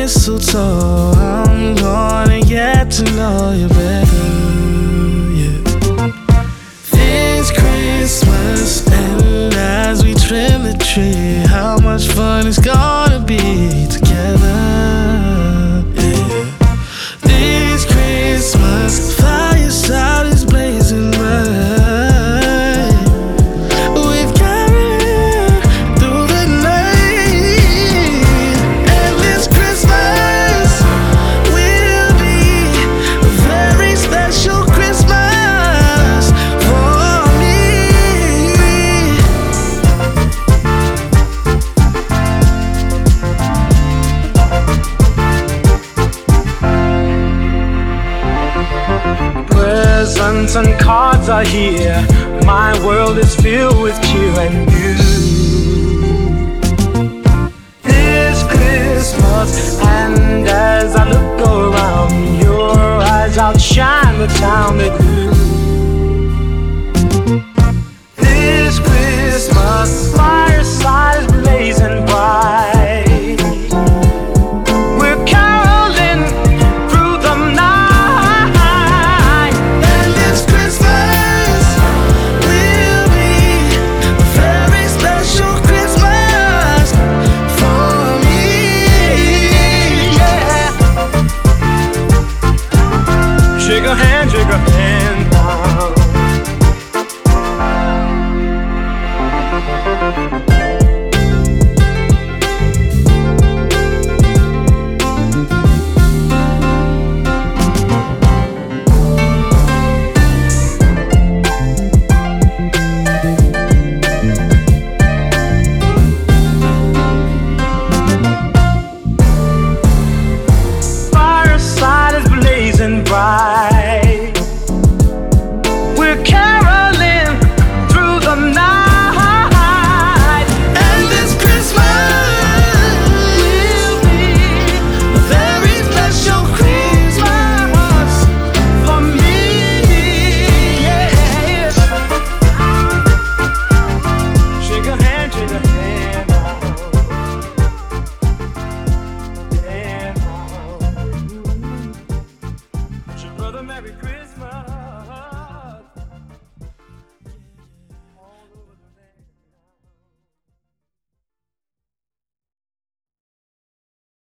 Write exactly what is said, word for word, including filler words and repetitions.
mistletoe, I'm gonna get to know you better, yeah. This Christmas, and as we trim the tree, how much fun it's gonna be together, yeah. This Christmas, fireside is blazing bright, with caroling through the night. And this Christmas will be a very special Christmas for me. Presents and cards are here. My world is filled with cheer and music.